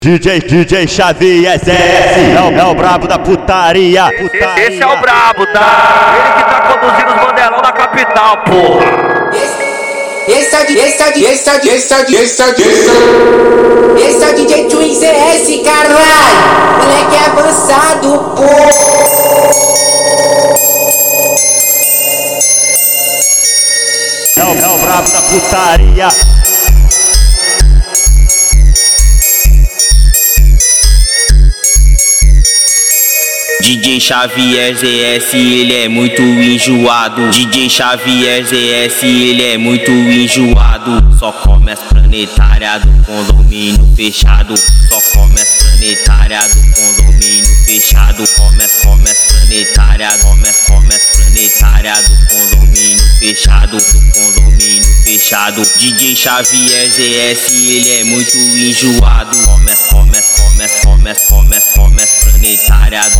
DJ Xavier ZS é o brabo da putaria. Esse é o brabo, tá? Ele que tá conduzindo os bandelão da capital, porra. Esse é DJ Twin ZS, caralho. Moleque avançado, porra. É o brabo da putaria. DJ Xavier ZS, ele é muito enjoado. DJ Xavier ZS, ele é muito enjoado. Só come as planetárias do condomínio fechado. Só come as planetárias do condomínio fechado. Come as planetárias, come as planetárias do condomínio fechado. Do condomínio fechado. DJ Xavier ZS, ele é muito enjoado. Come as planetárias,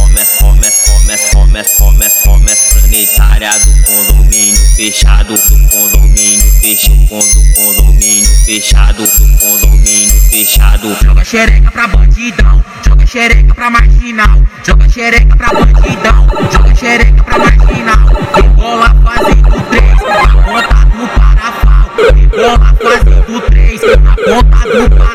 come as planetárias do condomínio fechado, do condomínio fechado, do condomínio fechado, do condomínio fechado. Joga xereca pra bandidão, joga xereca pra marginal, joga xereca pra bandidão, joga xereca pra marginal. Rebola fazendo 3, aponta no parafal. Rebola fazendo 3, aponta no parafal.